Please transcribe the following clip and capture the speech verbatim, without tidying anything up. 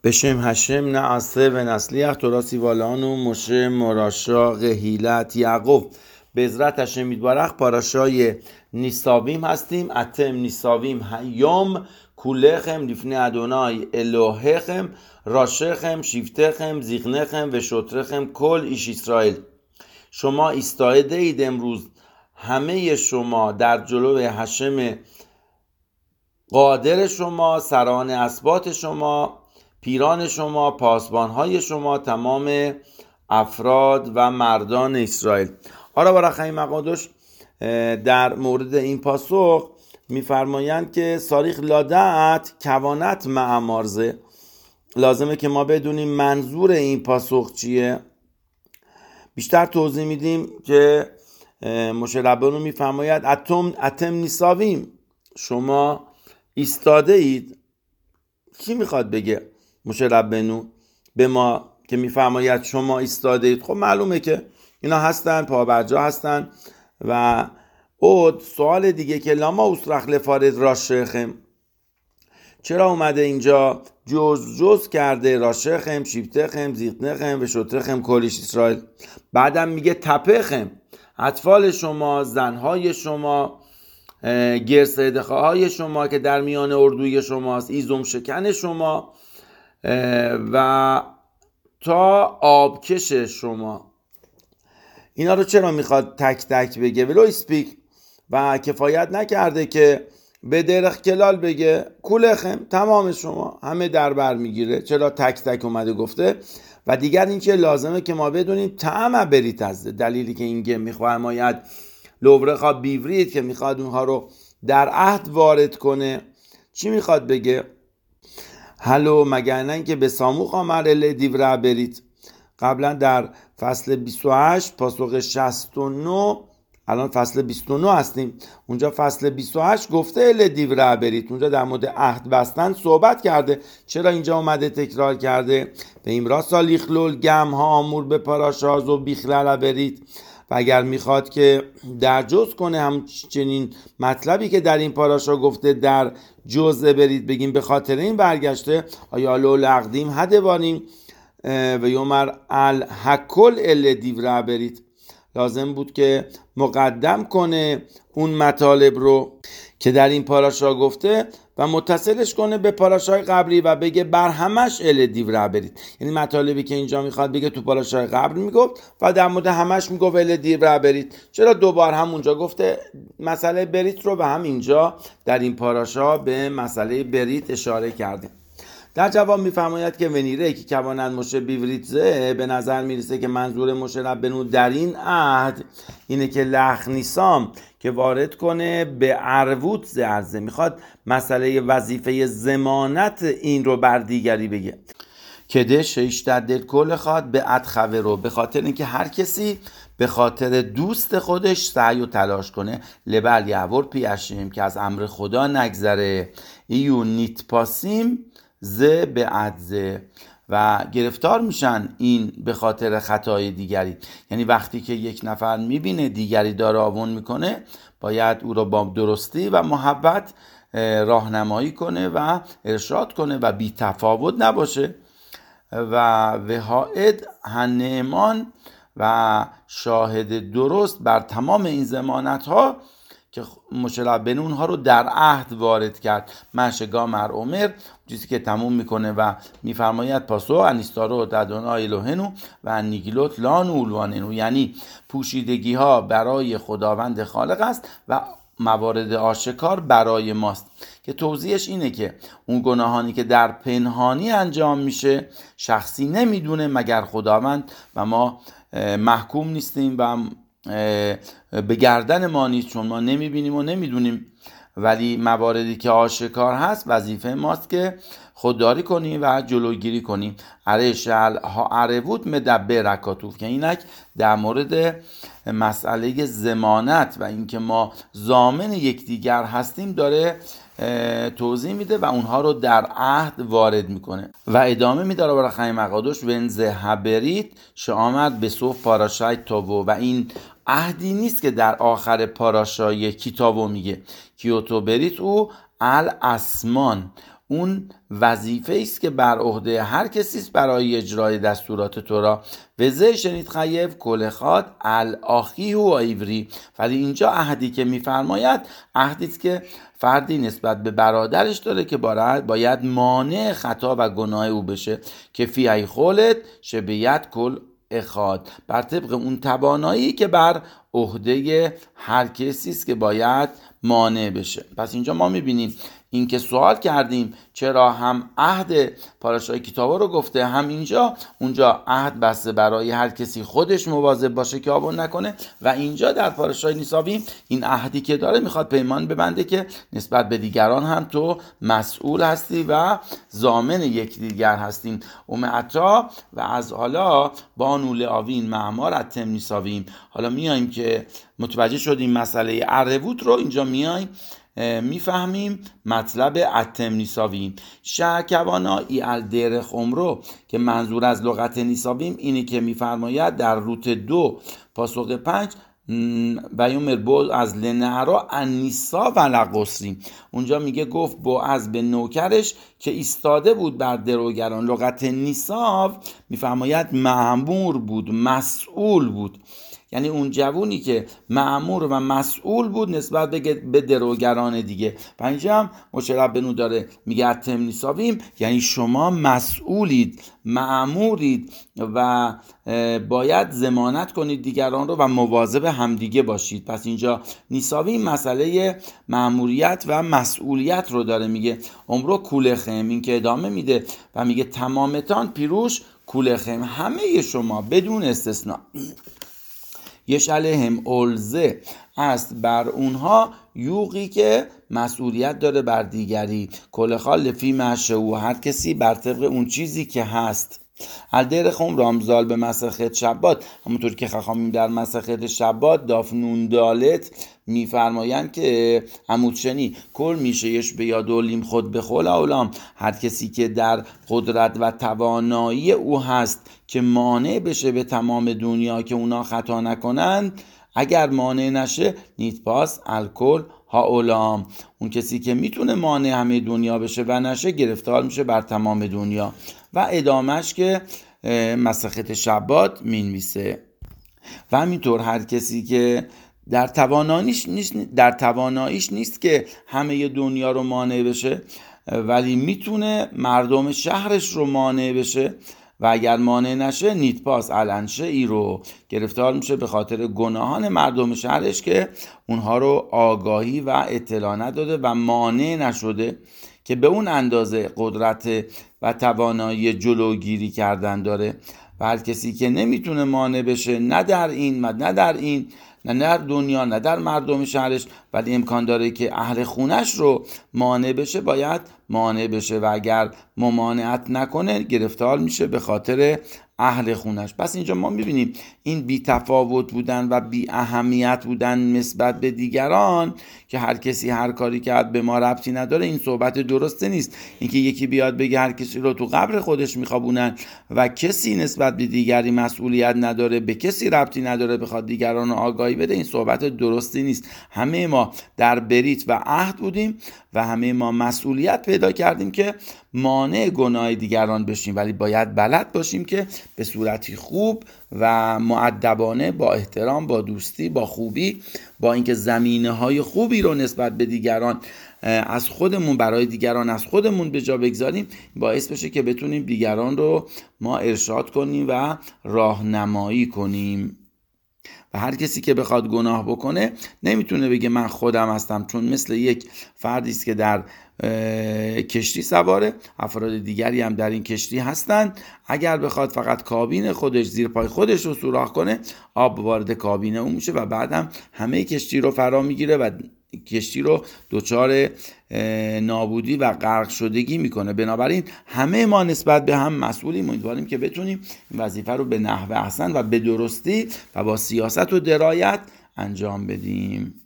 בשם השם נעשה و نسلیח تورا سیوالانو مشه مراشا قهیلت یعقوب. بعزرت هشم یتبارک پاراشای نیساویم هستیم. اتم نیساویم هیوم کولخم لیفنی ادونای الوهخم راشخم شیفتخم زیغنخم و شطرخم کل ایش اسرائیل. شما ایستاده اید امروز همه شما در جلوی هشم قادر شما، سران اسبات شما، پیران شما، پاسبانهای شما، تمام افراد و مردان اسرائیل. آرا برخی مقادش در مورد این پاسخ میفرمایند که ساریخ لادت کوانت معمارزه. لازمه که ما بدونیم منظور این پاسخ چیه. بیشتر توضیح میدیم که مشه ربانو میفرماید اتم اتم نیساویم، شما ایستاده اید. کی میخواد بگه مشه ربانو به ما که میفرماید شما ایستاده اید؟ خب معلومه که اینا هستن، پابرجا هستن. و اود سوال دیگه که لاما اسرخ لفارد راشخم، چرا اومده اینجا جز جز کرده راشخم شیفتخم زیغنخم و شطرخم کلیش اسرائیل؟ بعدم میگه تپخم، اطفال شما، زنهای شما، گرسدخه های شما که در میان اردوی شماست، ایزم شکن شما و تا آبکش شما. اینا رو چرا میخواد تک تک بگه؟ ولو اسپیک و کفایت نکرده که به درخ کلال بگه کولخم، تمام شما، همه در بر میگیره. چرا تک تک اومده گفته؟ و دیگر این که لازمه که ما بدونیم تعمه برید از دلیلی که اینگه میخواهد لورخا بیورید که میخواد اونها رو در عهد وارد کنه. چی میخواد بگه؟ هلو مگر نه اینکه به ساموخ آمر اله دیوره برید. قبلا در فصل بیست و هشت پاسخ شصت و نه، الان فصل بیست و نه هستیم، اونجا فصل بیست و هشت گفته اله دیوره برید، اونجا در مورد عهد بستن صحبت کرده. چرا اینجا اومده تکرار کرده؟ به ایمرا سالیخلول گم ها آمور به پاراشاز و بیخلال برید. و اگر میخواد که در جز کنه همچنین مطلبی که در این پاراشا گفته در جزء برید، بگیم به خاطر این برگشته آیا لو لقدیم هدوانیم و یومر الحکل ال دیوره برید. لازم بود که مقدم کنه اون مطالب رو که در این پاراشا گفته و متصلش کنه به پاراشای قبلی و بگه بر همش ال دیوره برید. یعنی مطالبی که اینجا میخواد بگه تو پاراشای قبل میگفت و در مورد همش میگفت ال دیوره برید. چرا دوبار هم اونجا گفته مسئله برید رو و هم اینجا در این پاراشا به مسئله برید اشاره کرده؟ در جواب میفرماید که ونیره که کوانند مشه بیوریتزه، به نظر میرسه که منظور مشه ربنو در این عهد اینه که لخ نیسام که وارد کنه به عروت زرزه، میخواد مسئله وظیفه ضمانت این رو بر دیگری بگه. کده شیشتدل کل خواد به ادخوه رو، به خاطر اینکه هر کسی به خاطر دوست خودش سعی و تلاش کنه لبل یعور پیشیم که از امر خدا نگذره ایو نیت پاسیم زه به عدزه و گرفتار میشن این به خاطر خطای دیگری. یعنی وقتی که یک نفر میبینه دیگری داره آون میکنه باید او را با درستی و محبت راهنمایی کنه و ارشاد کنه و بی تفاوت نباشه. و وهاید هنمان و شاهد درست بر تمام این ضمانت ها که مشربن اونها رو در عهد وارد کرد. منشگا مر عمر چیزی که تموم میکنه و میفرماید پاسو انیستارو ددونای الوهنو و انیگیلوت لان اولواننو، یعنی پوشیدگی ها برای خداوند خالق است و موارد آشکار برای ماست. که توضیحش اینه که اون گناهانی که در پنهانی انجام میشه شخصی نمیدونه مگر خداوند و ما محکوم نیستیم و به گردن ما نیست چون ما نمیبینیم و نمیدونیم. ولی مواردی که آشکار هست وظیفه ماست که خودداری کنیم و جلوگیری کنیم. عرشل ها عربود مدبه رکاتوف که اینک در مورد مسئله ضمانت و اینکه ما ضامن یکدیگر هستیم داره توضیح میده و اونها رو در عهد وارد میکنه و ادامه میداره برای خیلی مقادش ونزه هبرید شامد به صوف پاراشای تابو. و این عهدی نیست که در آخر پاراشای کتابو میگه کیوتو برید او ال اسمان، اون وظیفه است که بر عهده هر کسی است برای اجرای دستورات تورا. وزه شنید خیف کلخات الاخی و ایوری. ولی اینجا عهدی که میفرماید عهدی است که فردی نسبت به برادرش داره که باید مانع خطا و گناه او بشه که فی ای خولت شبیت کل اخاد، بر طبق اون توانایی که بر عهده هر کسی است که باید مانع بشه. پس اینجا ما میبینیم این که سوال کردیم چرا هم عهد پاراشای کتابا رو گفته، هم اینجا اونجا عهد بسته برای هر کسی خودش مواظب باشه که آبون نکنه، و اینجا در پاراشای نیساویم این عهدی که داره میخواد پیمان ببنده که نسبت به دیگران هم تو مسئول هستی و ضامن یکدیگر هستیم. اومعتا و از حالا بانو لآوین معمار اتم نیساویم. حالا میایم که متوجه شدیم مسئله عربوت رو، اینجا میایم میفهمیم مطلب اتم نیساویم. شکوانا ای الدر خمرو که منظور از لغت نیساویم اینی که میفرماید در روت دو پاسخ پنج و یومر بو از لنعرا انیسا و لقصریم. اونجا میگه گفت بو از به نوکرش که ایستاده بود بر دروگران. لغت نیساو میفرماید مأمور بود، مسئول بود، یعنی اون جوونی که مأمور و مسئول بود نسبت به دروگران دیگه. پنجم هم مشرب بنو داره میگه اتم نیساویم یعنی شما مسئولید، مأمورید و باید ضمانت کنید دیگران رو و مواظب همدیگه باشید. پس اینجا نیساویم مسئله مأموریت و مسئولیت رو داره میگه. عمرو کولخم، این که ادامه میده و میگه تمامتان پیروش کولخم، همه شما بدون استثناء یش علیهم الزه است بر اونها یوقی که مسئولیت داره بر دیگری. کل خال فی مشهو، هر کسی بر طبق اون چیزی که هست. الدر خم رامزال به مسخت شبات، همونطور که خخامیم در مسخت شبات دافنون دالت میفرمایند که عمودشنی کل میشه یش به یادولیم خود به خول اولام، هر کسی که در قدرت و توانایی او هست که مانع بشه به تمام دنیا که اونا خطا نکنند، اگر مانع نشه نیت پاس الکل ها اولام، اون کسی که میتونه مانع همه دنیا بشه و نشه گرفتار میشه بر تمام دنیا. و ادامش که مسخت شبات مینویسه. و همینطور هر کسی که در تواناییش نیست در تواناییش نیست که همه دنیا رو مانع بشه، ولی میتونه مردم شهرش رو مانع بشه و اگر مانع نشه نیت پاس الانشه ای رو گرفتار میشه به خاطر گناهان مردم شهرش که اونها رو آگاهی و اطلاع نداده و مانع نشده که به اون اندازه قدرت و توانایی جلوگیری کردن داره. و هر کسی که نمیتونه مانع بشه، نه در این نه در این نه در دنیا نه در مردم شهرش، ولی امکان داره که اهل خونش رو مانع بشه، باید مانع بشه و اگر ممانعت نکنه گرفتار میشه به خاطر اهل خونش. پس اینجا ما میبینیم این بی تفاوت بودن و بی اهمیت بودن نسبت به دیگران که هر کسی هر کاری کرد به ما ربطی نداره، این صحبت درسته نیست. اینکه یکی بیاد بگه هر کسی رو تو قبر خودش میخوابونن و کسی نسبت به دیگری مسئولیت نداره، به کسی ربطی نداره بخواد دیگران رو آگاهی بده، این صحبت درستی نیست. همه ما در بریت و عهد بودیم و همه ما مسئولیت پیدا کردیم که مانع گناه دیگران بشیم، ولی باید بلد باشیم که به صورتی خوب و مؤدبانه، با احترام، با دوستی، با خوبی، با اینکه زمینه های خوبی رو نسبت به دیگران از خودمون برای دیگران از خودمون به جا بگذاریم، باعث بشه که بتونیم دیگران رو ما ارشاد کنیم و راهنمایی کنیم. و هر کسی که بخواد گناه بکنه نمیتونه بگه من خودم هستم، چون مثل یک فردی است که در کشتی سواره، افراد دیگری هم در این کشتی هستند. اگر بخواد فقط کابین خودش زیر پای خودش رو سوراخ کنه، آب وارد کابین اون میشه و بعدم همه کشتی رو فرا میگیره و کشتی رو دچار نابودی و غرق شدگی میکنه. بنابراین همه ما نسبت به هم مسئولیم. امیدواریم که بتونیم این وظیفه رو به نحو احسن و به درستی و با سیاست و درایت انجام بدیم.